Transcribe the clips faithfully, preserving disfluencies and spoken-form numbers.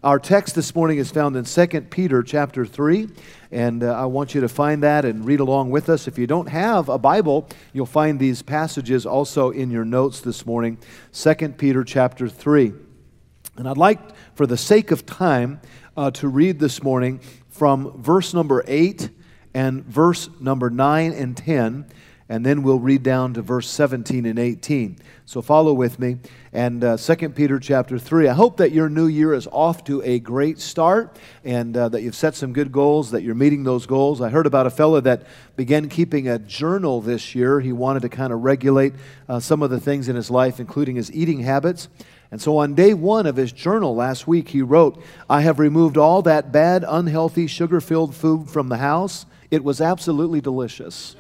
Our text this morning is found in Second Peter chapter three, and uh, I want you to find that and read along with us. If you don't have a Bible, you'll find these passages also in your notes this morning. Second Peter chapter three. And I'd like, for the sake of time, uh, to read this morning from verse number eight and verse number nine and ten, and then we'll read down to verse seventeen and eighteen. So follow with me. And uh, Second Peter chapter three. I hope that your new year is off to a great start, and uh, that you've set some good goals, that you're meeting those goals. I heard about a fellow that began keeping a journal this year. He wanted to kind of regulate uh, some of the things in his life, including his eating habits. And so on day one of his journal last week, he wrote, "I have removed all that bad, unhealthy, sugar-filled food from the house. It was absolutely delicious."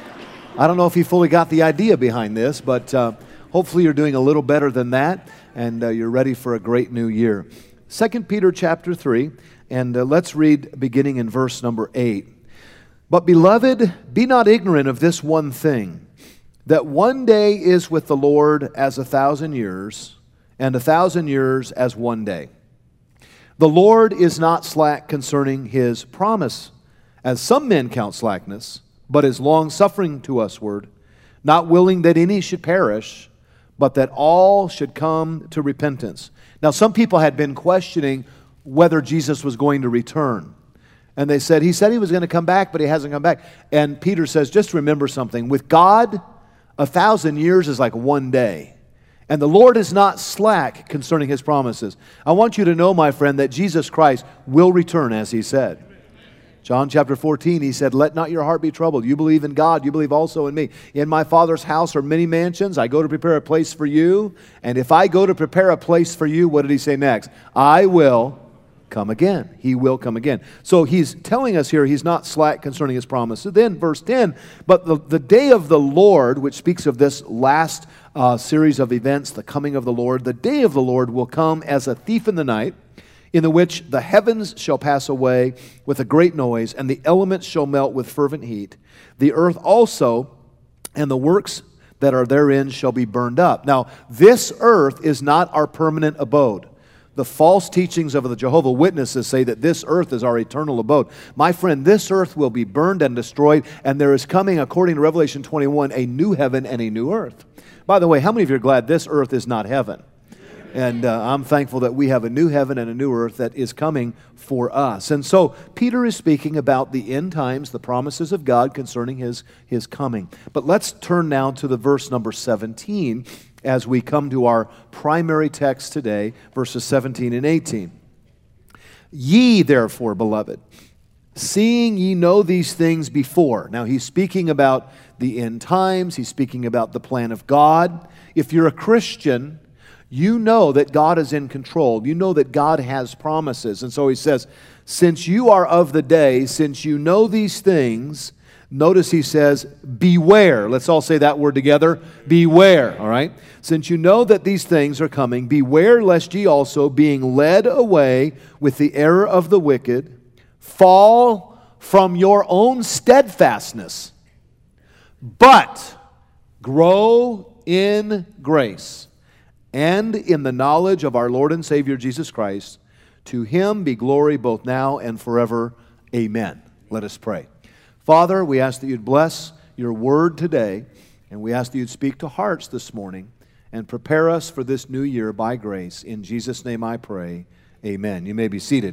I don't know if he fully got the idea behind this, but uh, hopefully you're doing a little better than that, and uh, you're ready for a great new year. Second Peter chapter three, and uh, let's read beginning in verse number eight. "But beloved, be not ignorant of this one thing, that one day is with the Lord as a thousand years, and a thousand years as one day. The Lord is not slack concerning His promise, as some men count slackness, but is long-suffering to usward, not willing that any should perish, but that all should come to repentance." Now, some people had been questioning whether Jesus was going to return. And they said, he said he was going to come back, but he hasn't come back. And Peter says, just remember something. With God, a thousand years is like one day. And the Lord is not slack concerning His promises. I want you to know, my friend, that Jesus Christ will return as He said. John chapter fourteen, He said, "Let not your heart be troubled. You believe in God, you believe also in me. In my Father's house are many mansions. I go to prepare a place for you. And if I go to prepare a place for you," what did He say next? "I will come again." He will come again. So He's telling us here He's not slack concerning His promises. Then verse ten, "But the, the day of the Lord," which speaks of this last uh, series of events, the coming of the Lord, "the day of the Lord will come as a thief in the night, in the which the heavens shall pass away with a great noise, and the elements shall melt with fervent heat. The earth also and the works that are therein shall be burned up." Now, this earth is not our permanent abode. The false teachings of the Jehovah's Witnesses say that this earth is our eternal abode. My friend, this earth will be burned and destroyed, and there is coming, according to Revelation twenty-one, a new heaven and a new earth. By the way, how many of you are glad this earth is not heaven? And uh, I'm thankful that we have a new heaven and a new earth that is coming for us. And so Peter is speaking about the end times, the promises of God concerning his, his coming. But let's turn now to the verse number seventeen as we come to our primary text today, verses seventeen and eighteen. "Ye therefore, beloved, seeing ye know these things before." Now he's speaking about the end times. He's speaking about the plan of God. If you're a Christian, you know that God is in control. You know that God has promises. And so he says, since you are of the day, since you know these things, notice he says, beware. Let's all say that word together. Beware, all right? Since you know that these things are coming, beware lest ye also, being led away with the error of the wicked, fall from your own steadfastness, but grow in grace and in the knowledge of our Lord and Savior Jesus Christ. To Him be glory both now and forever. Amen. Let us pray. Father, we ask that you'd bless your word today, and we ask that you'd speak to hearts this morning and prepare us for this new year by grace. In Jesus' name I pray. Amen. You may be seated.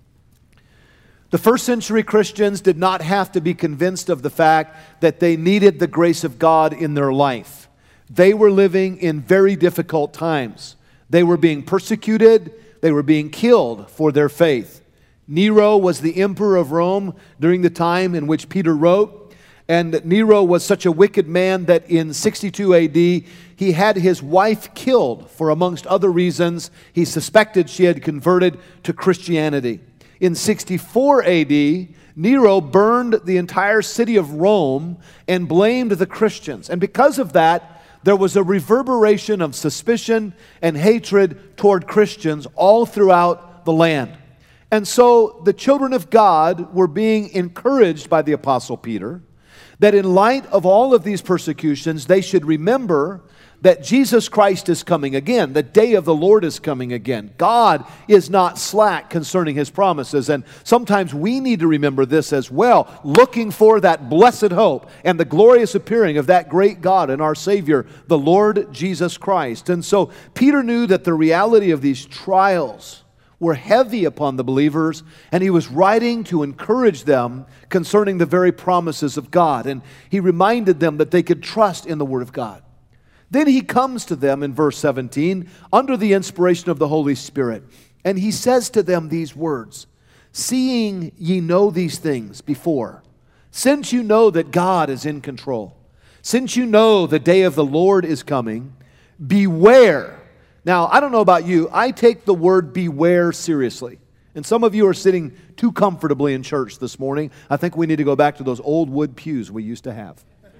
The first century Christians did not have to be convinced of the fact that they needed the grace of God in their life. They were living in very difficult times. They were being persecuted. They were being killed for their faith. Nero was the emperor of Rome during the time in which Peter wrote. And Nero was such a wicked man that in sixty-two A D, he had his wife killed for, amongst other reasons, he suspected she had converted to Christianity. In sixty-four A D, Nero burned the entire city of Rome and blamed the Christians. And because of that, there was a reverberation of suspicion and hatred toward Christians all throughout the land. And so the children of God were being encouraged by the Apostle Peter that in light of all of these persecutions, they should remember that Jesus Christ is coming again. The day of the Lord is coming again. God is not slack concerning His promises. And sometimes we need to remember this as well, looking for that blessed hope and the glorious appearing of that great God and our Savior, the Lord Jesus Christ. And so Peter knew that the reality of these trials were heavy upon the believers, and he was writing to encourage them concerning the very promises of God. And he reminded them that they could trust in the Word of God. Then he comes to them in verse seventeen under the inspiration of the Holy Spirit, and he says to them these words, "Seeing ye know these things before, since you know that God is in control, since you know the day of the Lord is coming, beware." Now, I don't know about you, I take the word beware seriously. And some of you are sitting too comfortably in church this morning. I think we need to go back to those old wood pews we used to have.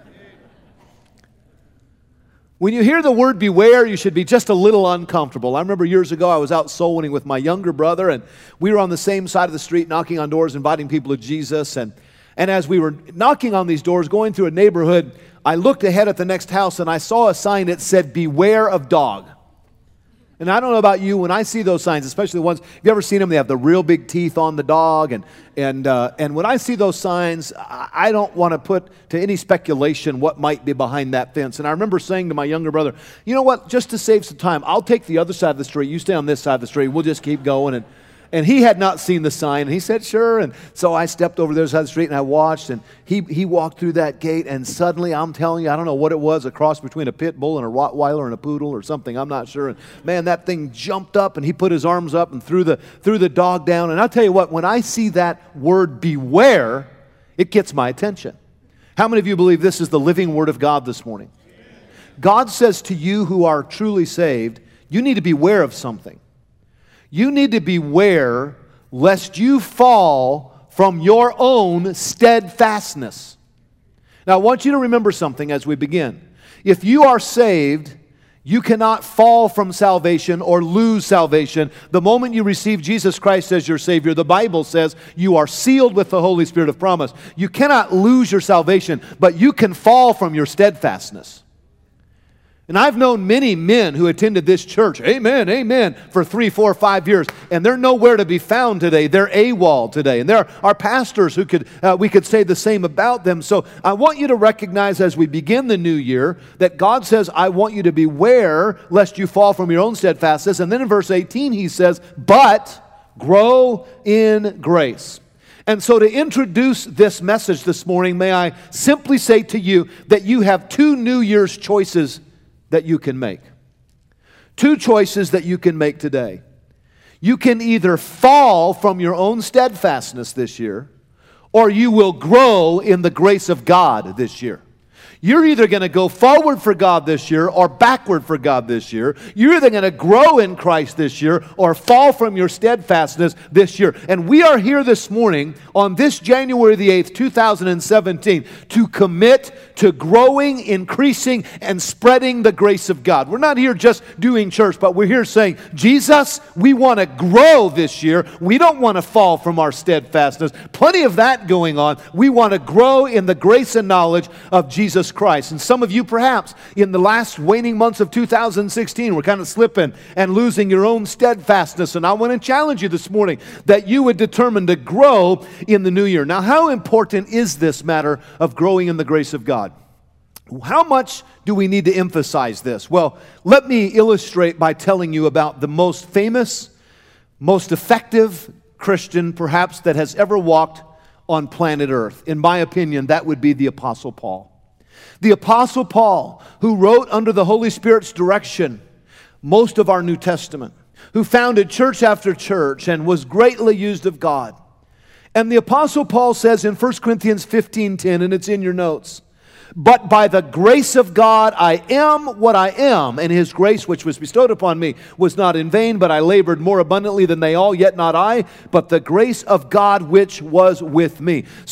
When you hear the word beware, you should be just a little uncomfortable. I remember years ago I was out soul winning with my younger brother, and we were on the same side of the street knocking on doors, inviting people to Jesus. And, and as we were knocking on these doors, going through a neighborhood, I looked ahead at the next house and I saw a sign that said, "Beware of dog." And I don't know about you, when I see those signs, especially the ones, have you ever seen them? They have the real big teeth on the dog. And and uh, and when I see those signs, I, I don't want to put to any speculation what might be behind that fence. And I remember saying to my younger brother, you know what, just to save some time, I'll take the other side of the street. You stay on this side of the street. We'll just keep going. And And he had not seen the sign, and he said, sure. And so I stepped over there side of the street, and I watched, and he, he walked through that gate, and suddenly, I'm telling you, I don't know what it was, a cross between a pit bull and a Rottweiler and a poodle or something, I'm not sure. And man, that thing jumped up, and he put his arms up and threw the, threw the dog down. And I'll tell you what, when I see that word beware, it gets my attention. How many of you believe this is the living Word of God this morning? God says to you who are truly saved, you need to beware of something. You need to beware lest you fall from your own steadfastness. Now, I want you to remember something as we begin. If you are saved, you cannot fall from salvation or lose salvation. The moment you receive Jesus Christ as your Savior, the Bible says you are sealed with the Holy Spirit of promise. You cannot lose your salvation, but you can fall from your steadfastness. And I've known many men who attended this church, amen, amen, for three, four, five years, and they're nowhere to be found today. They're AWOL today. And there are pastors who could, uh, we could say the same about them. So I want you to recognize as we begin the new year that God says, I want you to beware lest you fall from your own steadfastness. And then in verse eighteen, he says, but grow in grace. And so to introduce this message this morning, may I simply say to you that you have two New Year's choices that you can make. Two choices that you can make today. You can either fall from your own steadfastness this year, or you will grow in the grace of God this year. You're either going to go forward for God this year or backward for God this year. You're either going to grow in Christ this year or fall from your steadfastness this year. And we are here this morning on this January the eighth, two thousand seventeen to commit to growing, increasing, and spreading the grace of God. We're not here just doing church, but we're here saying, Jesus, we want to grow this year. We don't want to fall from our steadfastness. Plenty of that going on. We want to grow in the grace and knowledge of Jesus Christ. And some of you perhaps in the last waning months of two thousand sixteen were kind of slipping and losing your own steadfastness. And I want to challenge you this morning that you would determine to grow in the new year. Now, how important is this matter of growing in the grace of God? How much do we need to emphasize this? Well, let me illustrate by telling you about the most famous, most effective Christian perhaps that has ever walked on planet Earth. In my opinion, that would be the Apostle Paul. The Apostle Paul, who wrote under the Holy Spirit's direction most of our New Testament, who founded church after church and was greatly used of God. And the Apostle Paul says in First Corinthians fifteen ten, and it's in your notes, but by the grace of God I am what I am, and His grace which was bestowed upon me was not in vain, but I labored more abundantly than they all, yet not I, but the grace of God which was with me. So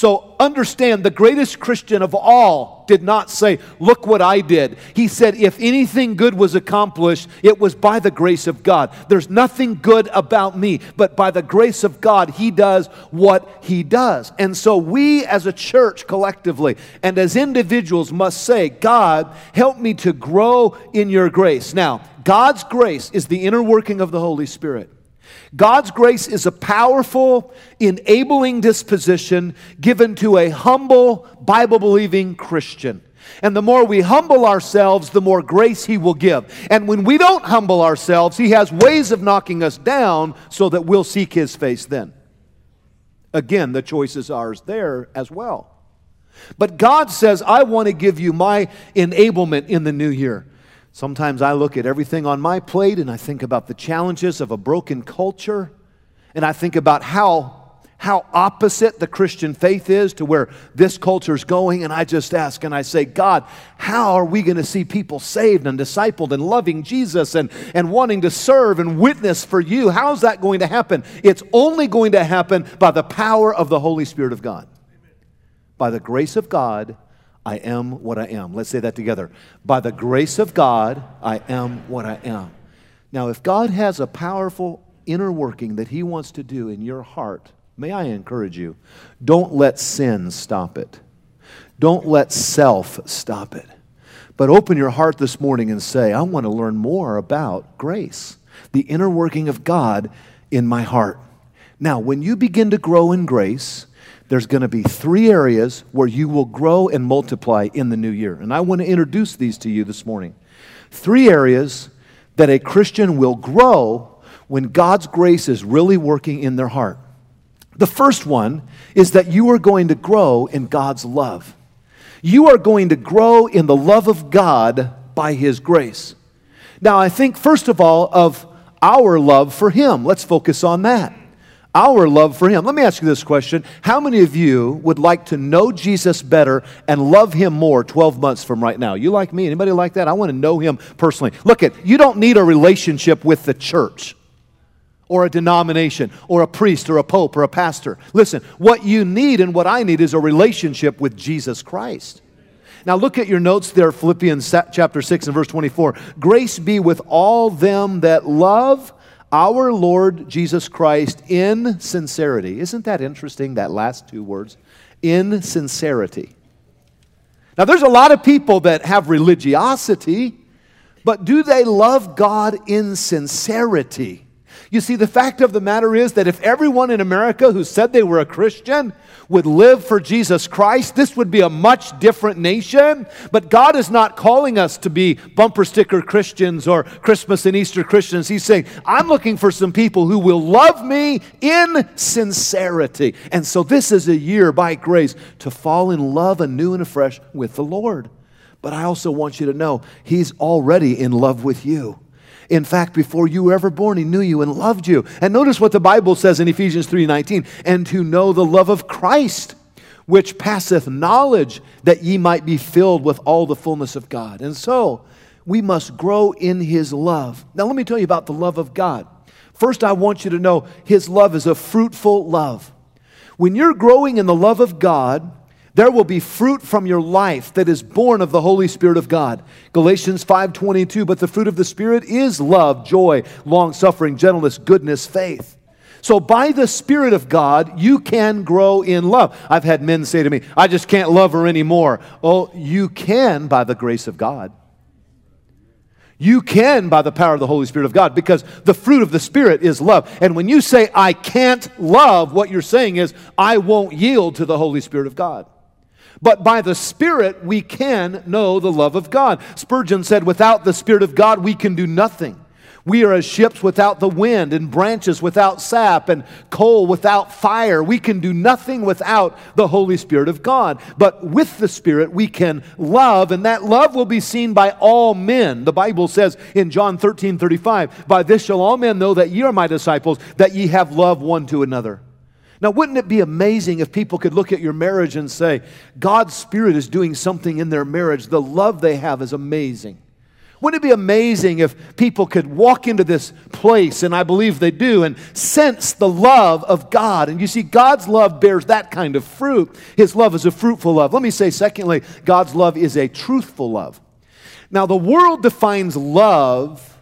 Understand, the greatest Christian of all did not say, look what I did. He said, if anything good was accomplished, it was by the grace of God. There's nothing good about me, but by the grace of God, He does what He does. And so we as a church collectively and as individuals must say, God, help me to grow in your grace. Now, God's grace is the inner working of the Holy Spirit. God's grace is a powerful, enabling disposition given to a humble, Bible-believing Christian. And the more we humble ourselves, the more grace He will give. And when we don't humble ourselves, He has ways of knocking us down so that we'll seek His face then. Again, the choice is ours there as well. But God says, I want to give you my enablement in the new year. Sometimes I look at everything on my plate and I think about the challenges of a broken culture, and I think about how, how opposite the Christian faith is to where this culture is going, and I just ask and I say, God, how are we going to see people saved and discipled and loving Jesus and, and wanting to serve and witness for you? How is that going to happen? It's only going to happen by the power of the Holy Spirit of God. By the grace of God, I am what I am. Let's say that together. By the grace of God, I am what I am. Now, if God has a powerful inner working that He wants to do in your heart, may I encourage you, don't let sin stop it. Don't let self stop it. But open your heart this morning and say, I want to learn more about grace, the inner working of God in my heart. Now, when you begin to grow in grace, there's going to be three areas where you will grow and multiply in the new year. And I want to introduce these to you this morning. Three areas that a Christian will grow when God's grace is really working in their heart. The first one is that you are going to grow in God's love. You are going to grow in the love of God by His grace. Now, I think, first of all, of our love for Him. Let's focus on that. Our love for Him. Let me ask you this question. How many of you would like to know Jesus better and love Him more twelve months from right now? You like me? Anybody like that? I want to know Him personally. Look, at you don't need a relationship with the church or a denomination or a priest or a pope or a pastor. Listen, what you need and what I need is a relationship with Jesus Christ. Now look at your notes there, Philippians chapter six and verse twenty-four. Grace be with all them that love our Lord Jesus Christ in sincerity. Isn't that interesting, that last two words? In sincerity. Now, there's a lot of people that have religiosity, but do they love God in sincerity? You see, the fact of the matter is that if everyone in America who said they were a Christian would live for Jesus Christ, this would be a much different nation. But God is not calling us to be bumper sticker Christians or Christmas and Easter Christians. He's saying, I'm looking for some people who will love me in sincerity. And so this is a year by grace to fall in love anew and afresh with the Lord. But I also want you to know He's already in love with you. In fact, before you were ever born, He knew you and loved you. And notice what the Bible says in Ephesians three nineteen, and to know the love of Christ, which passeth knowledge, that ye might be filled with all the fullness of God. And so, we must grow in His love. Now, let me tell you about the love of God. First, I want you to know His love is a fruitful love. When you're growing in the love of God, there will be fruit from your life that is born of the Holy Spirit of God. Galatians five twenty-two, but the fruit of the Spirit is love, joy, long-suffering, gentleness, goodness, faith. So by the Spirit of God, you can grow in love. I've had men say to me, I just can't love her anymore. Oh, you can by the grace of God. You can by the power of the Holy Spirit of God, because the fruit of the Spirit is love. And when you say, I can't love, what you're saying is, I won't yield to the Holy Spirit of God. But by the Spirit, we can know the love of God. Spurgeon said, without the Spirit of God, we can do nothing. We are as ships without the wind, and branches without sap, and coal without fire. We can do nothing without the Holy Spirit of God. But with the Spirit, we can love, and that love will be seen by all men. The Bible says in John thirteen thirty-five, by this shall all men know that ye are my disciples, that ye have love one to another. Now, wouldn't it be amazing if people could look at your marriage and say, God's Spirit is doing something in their marriage. The love they have is amazing. Wouldn't it be amazing if people could walk into this place, and I believe they do, and sense the love of God? And you see, God's love bears that kind of fruit. His love is a fruitful love. Let me say, secondly, God's love is a truthful love. Now, the world defines love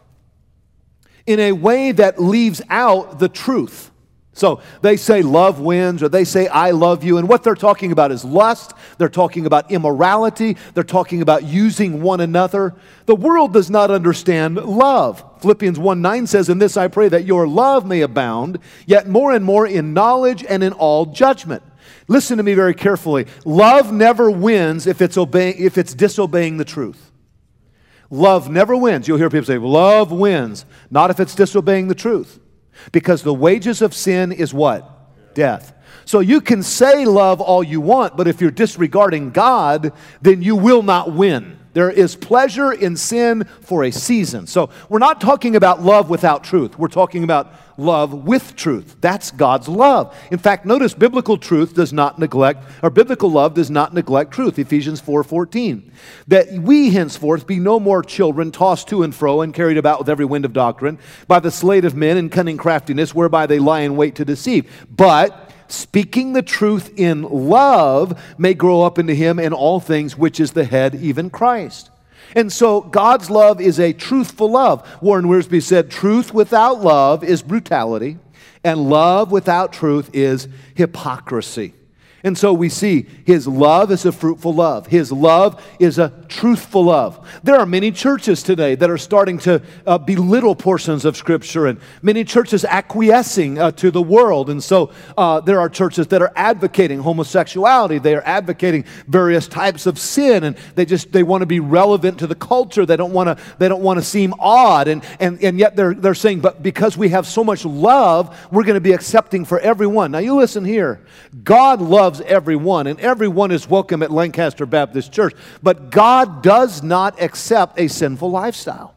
in a way that leaves out the truth. So they say love wins, or they say I love you, and what they're talking about is lust. They're talking about immorality. They're talking about using one another. The world does not understand love. Philippians one nine says, "In this I pray that your love may abound, yet more and more in knowledge and in all judgment." Listen to me very carefully. Love never wins if it's obeying, if it's disobeying the truth. Love never wins. You'll hear people say, love wins. Not if it's disobeying the truth. Because the wages of sin is what? Death. So you can say love all you want, but if you're disregarding God, then you will not win. There is pleasure in sin for a season. So we're not talking about love without truth. We're talking about love with truth. That's God's love. In fact, notice biblical truth does not neglect, or biblical love does not neglect truth. Ephesians four fourteen. That we henceforth be no more children tossed to and fro and carried about with every wind of doctrine by the sleight of men and cunning craftiness whereby they lie in wait to deceive. But speaking the truth in love may grow up into him in all things, which is the head, even Christ. And so God's love is a truthful love. Warren Wiersbe said, truth without love is brutality, and love without truth is hypocrisy. And so we see His love is a fruitful love. His love is a truthful love. There are many churches today that are starting to uh, belittle portions of Scripture, and many churches acquiescing uh, to the world. And so uh, there are churches that are advocating homosexuality. They are advocating various types of sin, and they just they want to be relevant to the culture. They don't want to they don't want to seem odd, and and and yet they're they're saying, but because we have so much love, we're going to be accepting for everyone. Now you listen here. God loves everyone, and everyone is welcome at Lancaster Baptist Church. But God does not accept a sinful lifestyle.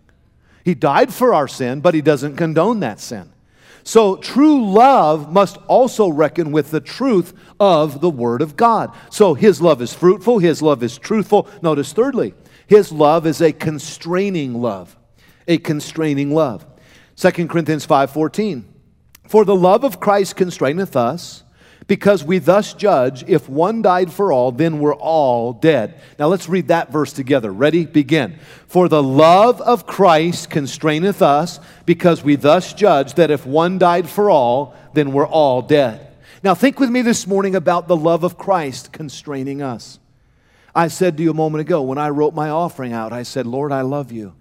He died for our sin, but He doesn't condone that sin. So true love must also reckon with the truth of the Word of God. So His love is fruitful, His love is truthful. Notice thirdly, His love is a constraining love. A constraining love. Second Corinthians five fourteen. For the love of Christ constraineth us, because we thus judge, if one died for all, then we're all dead. Now let's read that verse together. Ready? Begin. For the love of Christ constraineth us, because we thus judge that if one died for all, then we're all dead. Now think with me this morning about the love of Christ constraining us. I said to you a moment ago, when I wrote my offering out, I said, Lord, I love you.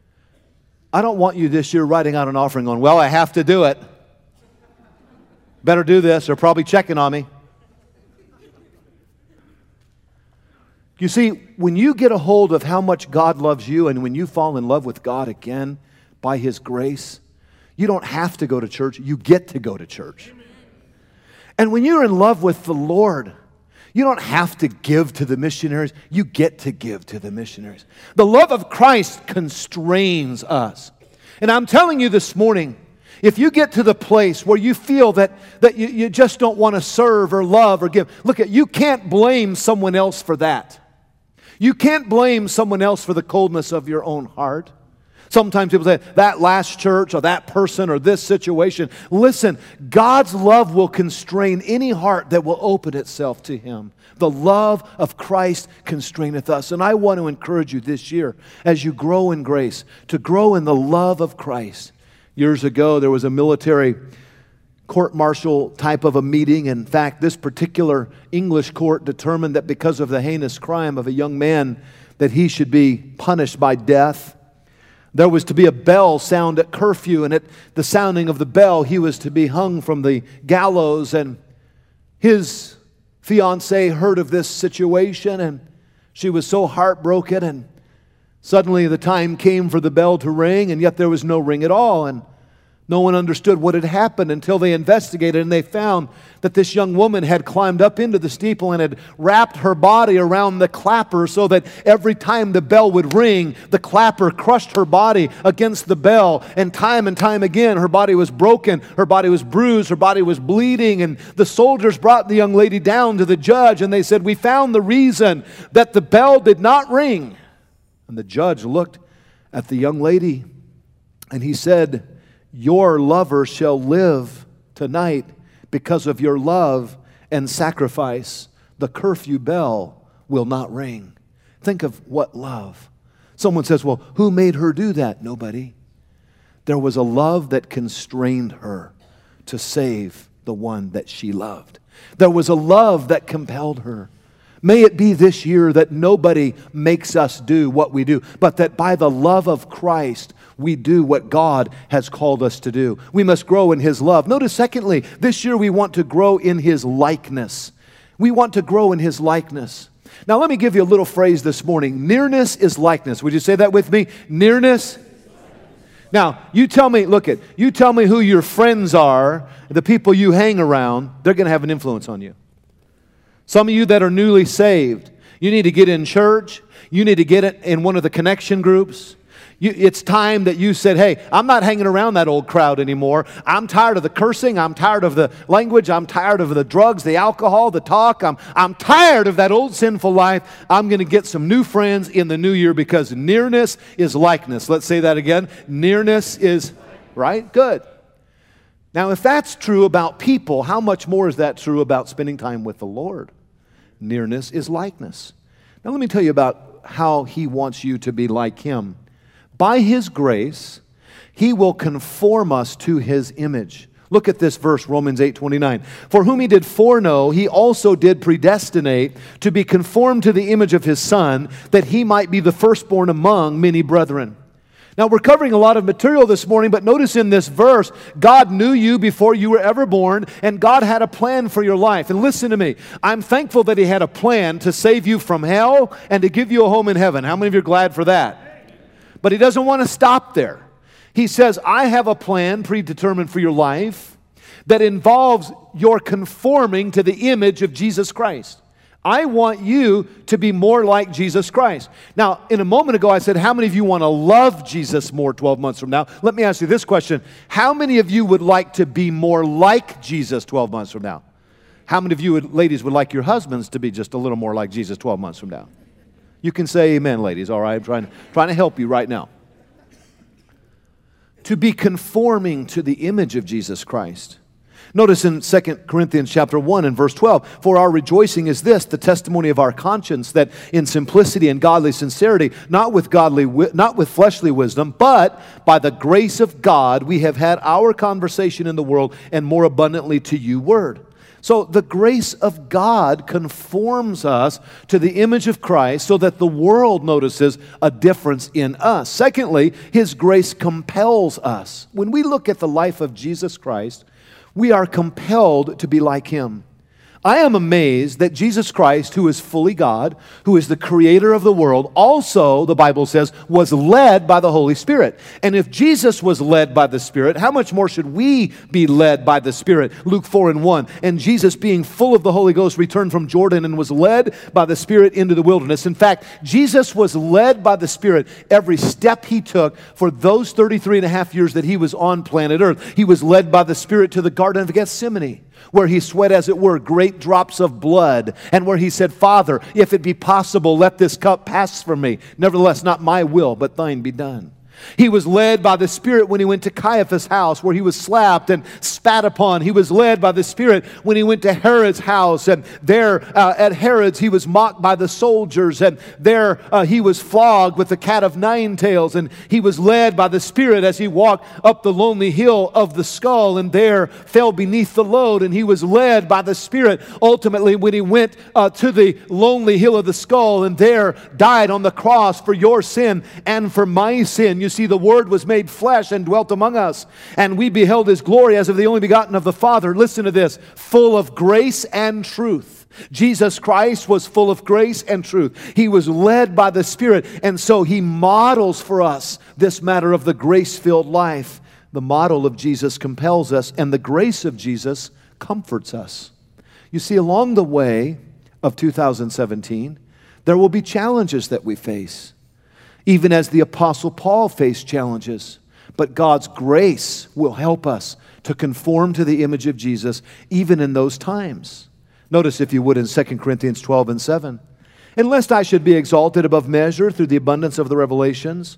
I don't want you this year writing out an offering on, well, I have to do it. Better do this. They're probably checking on me. You see, when you get a hold of how much God loves you, and when you fall in love with God again by His grace, you don't have to go to church. You get to go to church. And when you're in love with the Lord, you don't have to give to the missionaries. You get to give to the missionaries. The love of Christ constrains us. And I'm telling you this morning, if you get to the place where you feel that, that you, you just don't want to serve or love or give, look, at you can't blame someone else for that. You can't blame someone else for the coldness of your own heart. Sometimes people say, that last church or that person or this situation. Listen, God's love will constrain any heart that will open itself to Him. The love of Christ constraineth us. And I want to encourage you this year, as you grow in grace, to grow in the love of Christ. Years ago, there was a military court-martial type of a meeting. In fact, this particular English court determined that because of the heinous crime of a young man, that he should be punished by death. There was to be a bell sound at curfew, and at the sounding of the bell, he was to be hung from the gallows. And his fiancée heard of this situation, and she was so heartbroken, and suddenly the time came for the bell to ring, and yet there was no ring at all, and no one understood what had happened until they investigated, and they found that this young woman had climbed up into the steeple and had wrapped her body around the clapper so that every time the bell would ring, the clapper crushed her body against the bell, and time and time again her body was broken, her body was bruised, her body was bleeding, and the soldiers brought the young lady down to the judge, and they said, we found the reason that the bell did not ring. And the judge looked at the young lady, and he said, "Your lover shall live tonight because of your love and sacrifice. The curfew bell will not ring." Think of what love. Someone says, "Well, who made her do that?" Nobody. There was a love that constrained her to save the one that she loved. There was a love that compelled her. May it be this year that nobody makes us do what we do, but that by the love of Christ, we do what God has called us to do. We must grow in His love. Notice, secondly, this year we want to grow in His likeness. We want to grow in His likeness. Now, let me give you a little phrase this morning. Nearness is likeness. Would you say that with me? Nearness. Now, you tell me, look it, you tell me who your friends are, the people you hang around, they're going to have an influence on you. Some of you that are newly saved, you need to get in church. You need to get it in one of the connection groups. You, it's time that you said, "Hey, I'm not hanging around that old crowd anymore. I'm tired of the cursing. I'm tired of the language. I'm tired of the drugs, the alcohol, the talk. I'm, I'm tired of that old sinful life. I'm going to get some new friends in the new year because nearness is likeness." Let's say that again. Nearness is, right? Good. Now, if that's true about people, how much more is that true about spending time with the Lord? Nearness is likeness. Now, let me tell you about how He wants you to be like Him. By His grace, He will conform us to His image. Look at this verse, Romans eight twenty-nine. "For whom He did foreknow, He also did predestinate to be conformed to the image of His Son, that He might be the firstborn among many brethren." Now, we're covering a lot of material this morning, but notice in this verse, God knew you before you were ever born, and God had a plan for your life. And listen to me, I'm thankful that He had a plan to save you from hell and to give you a home in heaven. How many of you are glad for that? But He doesn't want to stop there. He says, "I have a plan predetermined for your life that involves your conforming to the image of Jesus Christ. I want you to be more like Jesus Christ." Now, in a moment ago, I said, how many of you want to love Jesus more twelve months from now? Let me ask you this question. How many of you would like to be more like Jesus twelve months from now? How many of you, would, ladies, would like your husbands to be just a little more like Jesus twelve months from now? You can say amen, ladies, all right? I'm trying, trying to help you right now. To be conforming to the image of Jesus Christ. Notice in Second Corinthians chapter one and verse twelve, "For our rejoicing is this, the testimony of our conscience, that in simplicity and godly sincerity, not with godly, not with fleshly wisdom, but by the grace of God, we have had our conversation in the world, and more abundantly to you word." So the grace of God conforms us to the image of Christ so that the world notices a difference in us. Secondly, His grace compels us. When we look at the life of Jesus Christ, we are compelled to be like Him. I am amazed that Jesus Christ, who is fully God, who is the creator of the world, also, the Bible says, was led by the Holy Spirit. And if Jesus was led by the Spirit, how much more should we be led by the Spirit? Luke four and one. "And Jesus, being full of the Holy Ghost, returned from Jordan and was led by the Spirit into the wilderness." In fact, Jesus was led by the Spirit every step He took for those thirty-three and a half years that He was on planet Earth. He was led by the Spirit to the Garden of Gethsemane, where He sweat, as it were, great drops of blood, and where He said, "Father, if it be possible, let this cup pass from me. Nevertheless, not my will, but thine be done." He was led by the Spirit when He went to Caiaphas' house, where He was slapped and spat upon. He was led by the Spirit when He went to Herod's house, and there uh, at Herod's He was mocked by the soldiers, and there uh, He was flogged with the cat of nine tails. And He was led by the Spirit as He walked up the lonely hill of the skull, and there fell beneath the load. And He was led by the Spirit ultimately when He went uh, to the lonely hill of the skull, and there died on the cross for your sin and for my sin. You see, the Word was made flesh and dwelt among us, and we beheld His glory as of the only begotten of the Father. Listen to this, full of grace and truth. Jesus Christ was full of grace and truth. He was led by the Spirit, and so He models for us this matter of the grace-filled life. The model of Jesus compels us, and the grace of Jesus comforts us. You see, along the way of two thousand seventeen, there will be challenges that we face, even as the Apostle Paul faced challenges. But God's grace will help us to conform to the image of Jesus even in those times. Notice, if you would, in Second Corinthians twelve and seven. "And lest I should be exalted above measure through the abundance of the revelations,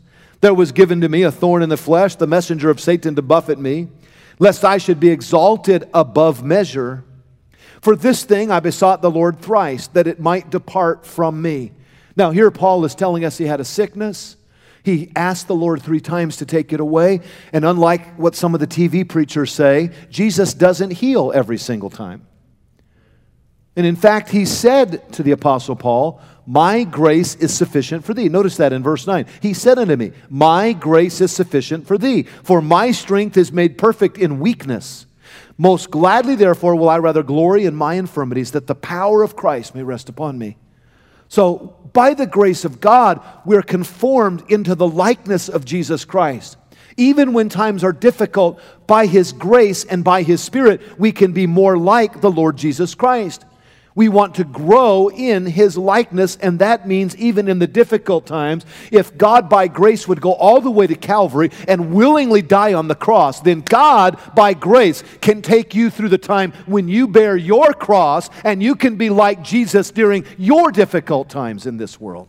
there was given to me a thorn in the flesh, the messenger of Satan to buffet me, lest I should be exalted above measure. For this thing I besought the Lord thrice, that it might depart from me. Now here Paul is telling us he had a sickness. He asked the Lord three times to take it away. And unlike what some of the T V preachers say, Jesus doesn't heal every single time. And in fact, he said to the Apostle Paul, my grace is sufficient for thee. Notice that in verse nine. He said unto me, my grace is sufficient for thee, for my strength is made perfect in weakness. Most gladly, therefore, will I rather glory in my infirmities, that the power of Christ may rest upon me. So, by the grace of God, we're conformed into the likeness of Jesus Christ. Even when times are difficult, by His grace and by His Spirit, we can be more like the Lord Jesus Christ. We want to grow in His likeness, and that means even in the difficult times, if God by grace would go all the way to Calvary and willingly die on the cross, then God by grace can take you through the time when you bear your cross and you can be like Jesus during your difficult times in this world.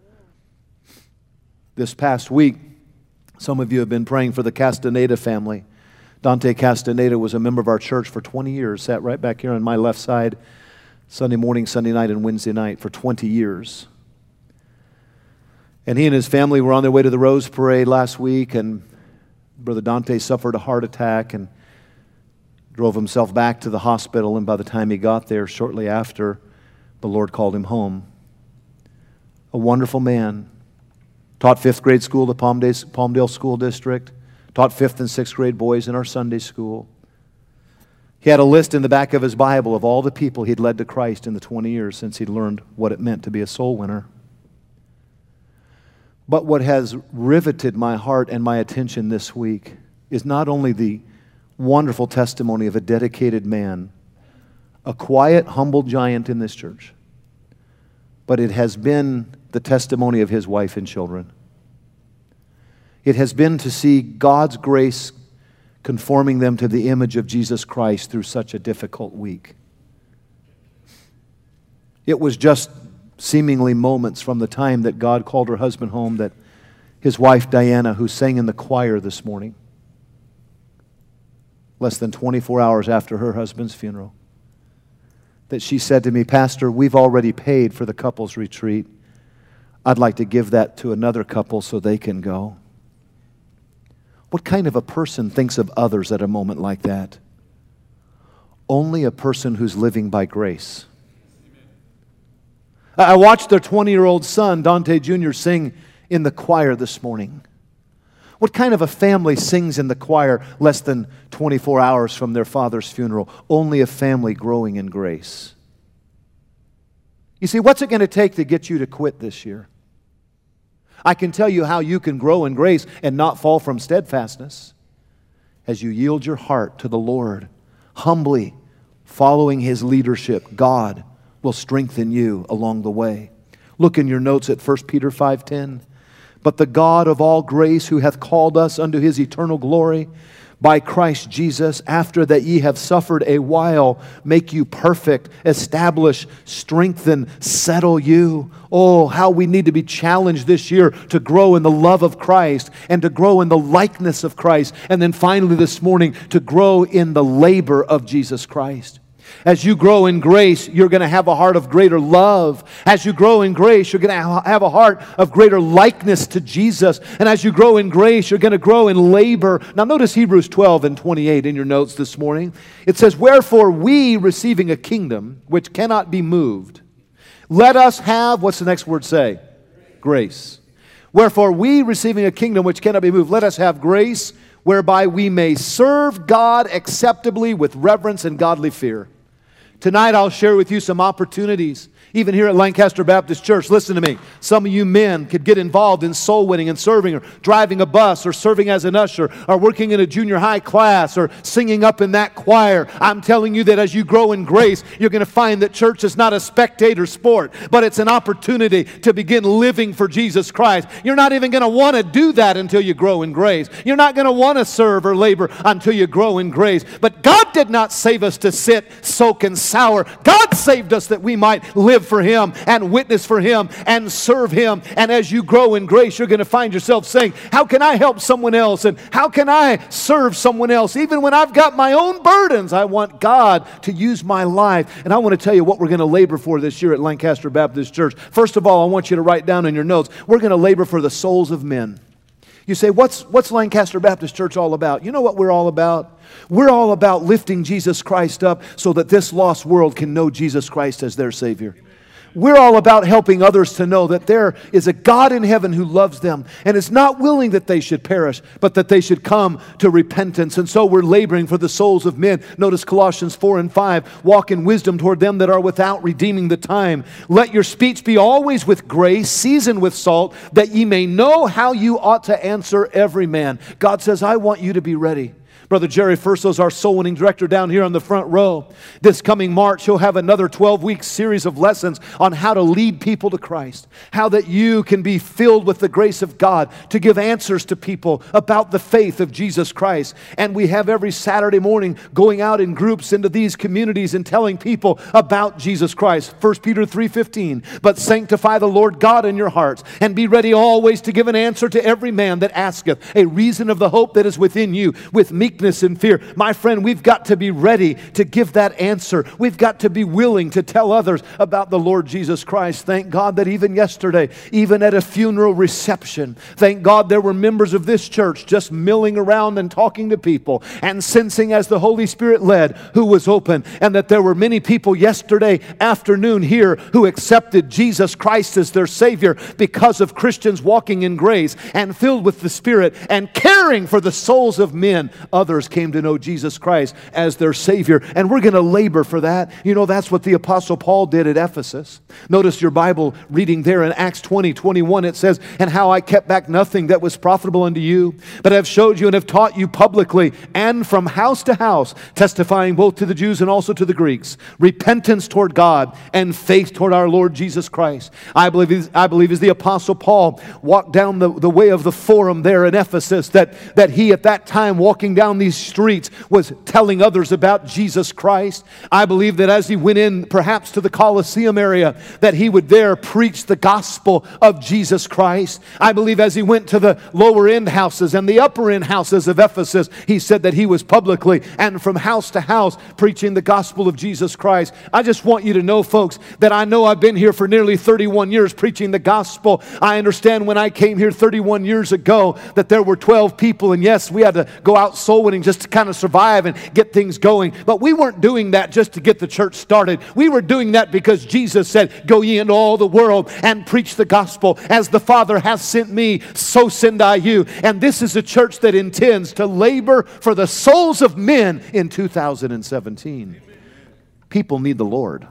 This past week, some of you have been praying for the Castaneda family. Dante Castaneda was a member of our church for twenty years, sat right back here on my left side, Sunday morning, Sunday night, and Wednesday night for twenty years. And he and his family were on their way to the Rose Parade last week, and Brother Dante suffered a heart attack and drove himself back to the hospital, and by the time he got there, shortly after, the Lord called him home. A wonderful man. Taught fifth grade school at Palmdale, Palmdale School District. Taught fifth and sixth grade boys in our Sunday school. He had a list in the back of his Bible of all the people he'd led to Christ in the twenty years since he'd learned what it meant to be a soul winner. But what has riveted my heart and my attention this week is not only the wonderful testimony of a dedicated man, a quiet, humble giant in this church, but it has been the testimony of his wife and children. It has been to see God's grace conforming them to the image of Jesus Christ through such a difficult week. It was just seemingly moments from the time that God called her husband home that his wife Diana, who sang in the choir this morning, less than twenty-four hours after her husband's funeral, that she said to me, Pastor, we've already paid for the couples retreat. I'd like to give that to another couple so they can go. What kind of a person thinks of others at a moment like that? Only a person who's living by grace. I watched their twenty-year-old son, Dante Junior, sing in the choir this morning. What kind of a family sings in the choir less than twenty-four hours from their father's funeral? Only a family growing in grace. You see, what's it going to take to get you to quit this year? I can tell you how you can grow in grace and not fall from steadfastness. As you yield your heart to the Lord, humbly following His leadership, God will strengthen you along the way. Look in your notes at First Peter five ten. But the God of all grace, who hath called us unto His eternal glory, by Christ Jesus, after that ye have suffered a while, make you perfect, establish, strengthen, settle you. Oh, how we need to be challenged this year to grow in the love of Christ and to grow in the likeness of Christ. And then finally this morning, to grow in the labor of Jesus Christ. As you grow in grace, you're going to have a heart of greater love. As you grow in grace, you're going to have a heart of greater likeness to Jesus. And as you grow in grace, you're going to grow in labor. Now notice Hebrews twelve and twenty-eight in your notes this morning. It says, wherefore we, receiving a kingdom which cannot be moved, let us have, what's the next word say? Grace. Wherefore we, receiving a kingdom which cannot be moved, let us have grace, whereby we may serve God acceptably with reverence and godly fear. Tonight I'll share with you some opportunities, even here at Lancaster Baptist Church. Listen to me. Some of you men could get involved in soul winning and serving, or driving a bus, or serving as an usher, or working in a junior high class, or singing up in that choir. I'm telling you that as you grow in grace, you're going to find that church is not a spectator sport, but it's an opportunity to begin living for Jesus Christ. You're not even going to want to do that until you grow in grace. You're not going to want to serve or labor until you grow in grace. But God did not save us to sit, soak, and hour. God saved us that we might live for Him and witness for Him and serve Him. And as you grow in grace, you're going to find yourself saying, how can I help someone else? And how can I serve someone else? Even when I've got my own burdens, I want God to use my life. And I want to tell you what we're going to labor for this year at Lancaster Baptist Church. First of all, I want you to write down in your notes, we're going to labor for the souls of men. You say, what's, what's Lancaster Baptist Church all about? You know what we're all about? We're all about lifting Jesus Christ up so that this lost world can know Jesus Christ as their Savior. We're all about helping others to know that there is a God in heaven who loves them and is not willing that they should perish, but that they should come to repentance. And so we're laboring for the souls of men. Notice Colossians four and five, walk in wisdom toward them that are without, redeeming the time. Let your speech be always with grace, seasoned with salt, that ye may know how you ought to answer every man. God says, I want you to be ready. Brother Jerry Furso is our soul winning director down here on the front row. This coming March, he'll have another twelve-week series of lessons on how to lead people to Christ. How that you can be filled with the grace of God to give answers to people about the faith of Jesus Christ. And we have every Saturday morning going out in groups into these communities and telling people about Jesus Christ. First Peter three fifteen, but sanctify the Lord God in your hearts, and be ready always to give an answer to every man that asketh a reason of the hope that is within you, with meekness and fear. My friend, we've got to be ready to give that answer. We've got to be willing to tell others about the Lord Jesus Christ. Thank God that even yesterday, even at a funeral reception, thank God there were members of this church just milling around and talking to people and sensing as the Holy Spirit led who was open, and that there were many people yesterday afternoon here who accepted Jesus Christ as their Savior because of Christians walking in grace and filled with the Spirit and caring for the souls of men. Others came to know Jesus Christ as their Savior, and we're going to labor for that. You know, that's what the Apostle Paul did at Ephesus. Notice your Bible reading there in Acts twenty, twenty-one. It says, and how I kept back nothing that was profitable unto you, but have showed you and have taught you publicly and from house to house, testifying both to the Jews and also to the Greeks, repentance toward God and faith toward our Lord Jesus Christ. I believe, I believe as the Apostle Paul walked down the, the way of the forum there in Ephesus, that, that he at that time walking down these streets was telling others about Jesus Christ. I believe that as he went in perhaps to the Colosseum area, that he would there preach the gospel of Jesus Christ. I believe as he went to the lower end houses and the upper end houses of Ephesus, he said that he was publicly and from house to house preaching the gospel of Jesus Christ. I just want you to know, folks, that I know I've been here for nearly thirty-one years preaching the gospel. I understand when I came here thirty-one years ago that there were twelve people, and yes, we had to go out soul winning just to kind of survive and get things going. But we weren't doing that just to get the church started. We were doing that because Jesus said, go ye into all the world and preach the gospel. As the Father hath sent me, so send I you. And this is a church that intends to labor for the souls of men in two thousand seventeen. People need the Lord.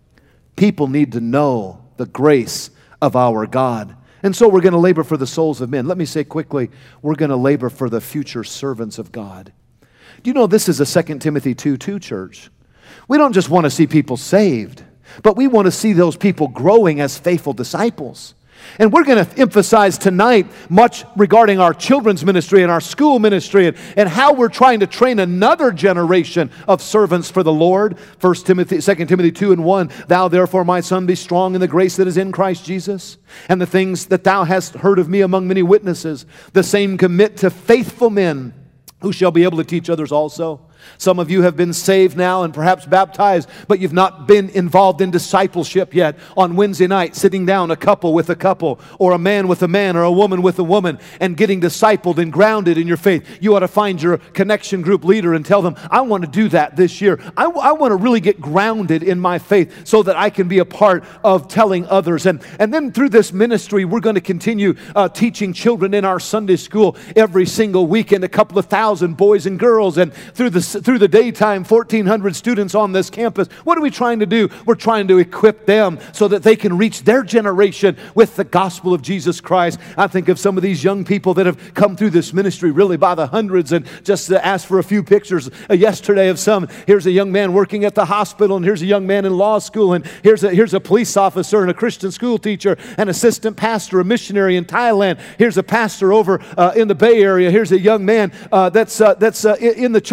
People need to know the grace of our God. And so we're going to labor for the souls of men. Let me say quickly, we're going to labor for the future servants of God. Do you know this is a Second Timothy two two church? We don't just want to see people saved, but we want to see those people growing as faithful disciples. And we're going to emphasize tonight much regarding our children's ministry and our school ministry and, and how we're trying to train another generation of servants for the Lord. First Timothy, Second Timothy two and one, thou therefore, my son, be strong in the grace that is in Christ Jesus, and the things that thou hast heard of me among many witnesses, the same commit to faithful men who shall be able to teach others also. Some of you have been saved now and perhaps baptized, but you've not been involved in discipleship yet. On Wednesday night, sitting down a couple with a couple, or a man with a man, or a woman with a woman, and getting discipled and grounded in your faith. You ought to find your connection group leader and tell them, I want to do that this year. I, I want to really get grounded in my faith so that I can be a part of telling others. And, and then through this ministry, we're going to continue uh, teaching children in our Sunday school every single weekend, a couple of thousand boys and girls, and through the Through the daytime, fourteen hundred students on this campus. What are we trying to do? We're trying to equip them so that they can reach their generation with the gospel of Jesus Christ. I think of some of these young people that have come through this ministry really by the hundreds, and just to ask for a few pictures uh, yesterday of some. Here's a young man working at the hospital, and here's a young man in law school, and here's a, here's a police officer and a Christian school teacher, an assistant pastor, a missionary in Thailand. Here's a pastor over uh, in the Bay Area. Here's a young man uh, that's, uh, that's uh, in the church as a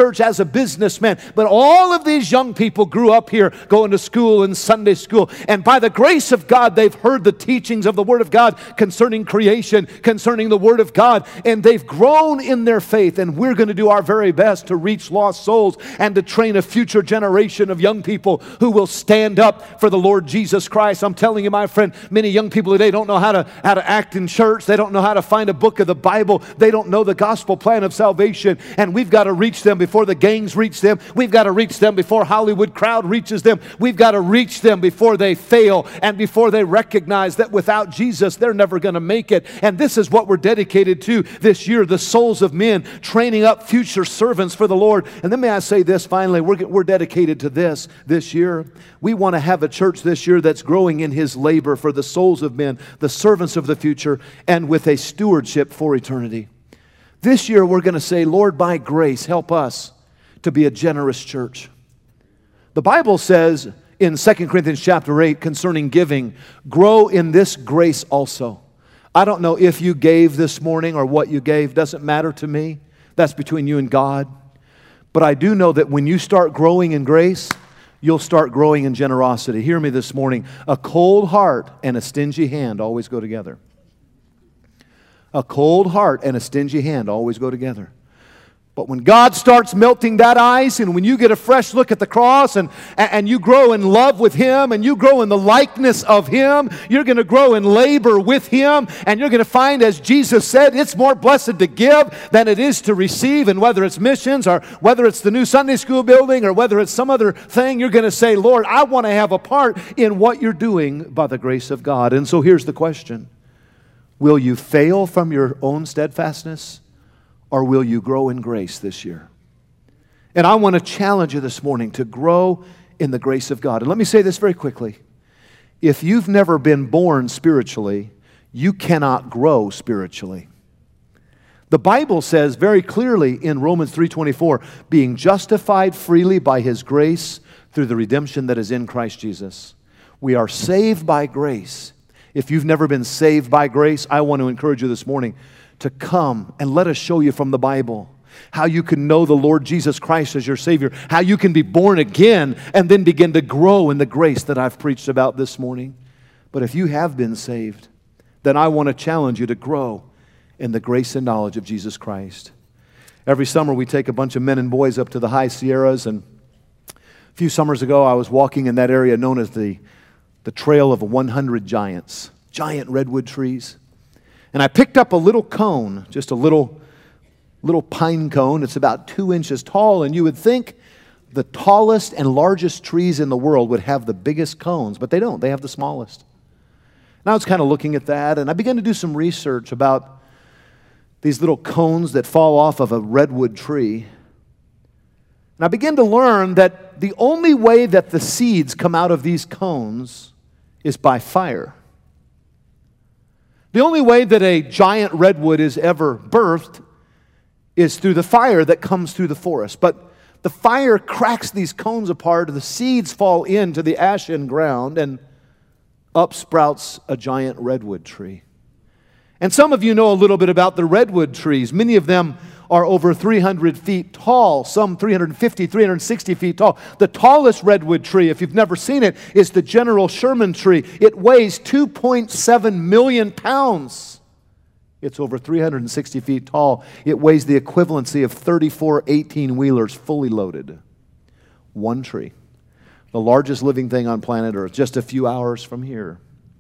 businessman. But all of these young people grew up here going to school and Sunday school. And by the grace of God, they've heard the teachings of the Word of God concerning creation, concerning the Word of God. And they've grown in their faith. And we're going to do our very best to reach lost souls and to train a future generation of young people who will stand up for the Lord Jesus Christ. I'm telling you, my friend, many young people today don't know how to, how to act in church. They don't know how to find a book of the Bible. They don't know the gospel plan of salvation. And we've got to reach them before the gangs reach them. We've got to reach them before Hollywood crowd reaches them. We've got to reach them before they fail and before they recognize that without Jesus, they're never going to make it. And this is what we're dedicated to this year, the souls of men, training up future servants for the Lord. And then may I say this finally, we're, we're dedicated to this this year. We want to have a church this year that's growing in His labor for the souls of men, the servants of the future, and with a stewardship for eternity. This year we're going to say, Lord, by grace, help us to be a generous church. The Bible says in Second Corinthians chapter eight concerning giving, grow in this grace also. I don't know if you gave this morning or what you gave. Doesn't matter to me. That's between you and God. But I do know that when you start growing in grace, you'll start growing in generosity. Hear me this morning. A cold heart and a stingy hand always go together. A cold heart and a stingy hand always go together. But when God starts melting that ice, and when you get a fresh look at the cross, and, and you grow in love with Him, and you grow in the likeness of Him, you're going to grow in labor with Him, and you're going to find, as Jesus said, it's more blessed to give than it is to receive. And whether it's missions, or whether it's the new Sunday school building, or whether it's some other thing, you're going to say, Lord, I want to have a part in what you're doing by the grace of God. And so here's the question. Will you fail from your own steadfastness? Or will you grow in grace this year? And I want to challenge you this morning to grow in the grace of God. And let me say this very quickly. If you've never been born spiritually, you cannot grow spiritually. The Bible says very clearly in Romans three twenty-four, being justified freely by His grace through the redemption that is in Christ Jesus. We are saved by grace. If you've never been saved by grace, I want to encourage you this morning to come and let us show you from the Bible how you can know the Lord Jesus Christ as your Savior, how you can be born again and then begin to grow in the grace that I've preached about this morning. But if you have been saved, then I want to challenge you to grow in the grace and knowledge of Jesus Christ. Every summer we take a bunch of men and boys up to the high Sierras, and a few summers ago I was walking in that area known as the, the Trail of one hundred Giants, giant redwood trees. And I picked up a little cone, just a little, little pine cone. It's about two inches tall, and you would think the tallest and largest trees in the world would have the biggest cones, but they don't. They have the smallest. And I was kind of looking at that, and I began to do some research about these little cones that fall off of a redwood tree. And I began to learn that the only way that the seeds come out of these cones is by fire. The only way that a giant redwood is ever birthed is through the fire that comes through the forest. But the fire cracks these cones apart, the seeds fall into the ashen ground, and up sprouts a giant redwood tree. And some of you know a little bit about the redwood trees. Many of them are over three hundred feet tall, some three hundred fifty, three hundred sixty feet tall. The tallest redwood tree, if you've never seen it, is the General Sherman tree. It weighs two point seven million pounds. It's over three hundred sixty feet tall. It weighs the equivalency of thirty-four eighteen-wheelers fully loaded. One tree. The largest living thing on planet Earth, just a few hours from here.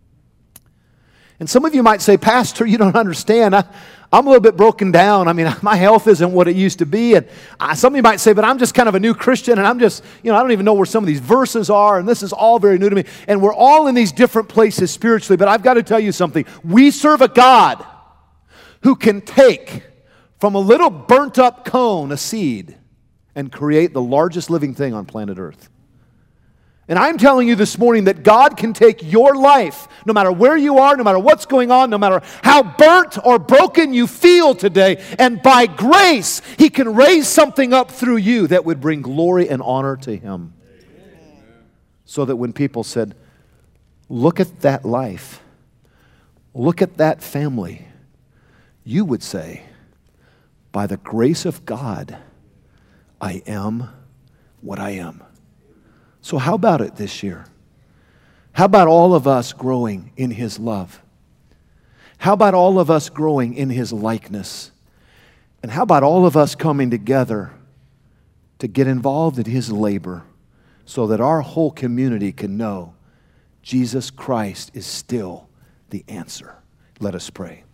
And some of you might say, Pastor, you don't understand. I, I'm a little bit broken down. I mean, my health isn't what it used to be. And I, some of you might say, but I'm just kind of a new Christian, and I'm just, you know, I don't even know where some of these verses are, and this is all very new to me. And we're all in these different places spiritually, but I've got to tell you something. We serve a God who can take from a little burnt up cone a seed and create the largest living thing on planet Earth. And I'm telling you this morning that God can take your life, no matter where you are, no matter what's going on, no matter how burnt or broken you feel today, and by grace, He can raise something up through you that would bring glory and honor to Him. Amen. So that when people said, look at that life, look at that family, you would say, by the grace of God, I am what I am. So how about it this year? How about all of us growing in His love? How about all of us growing in His likeness? And how about all of us coming together to get involved in His labor so that our whole community can know Jesus Christ is still the answer? Let us pray.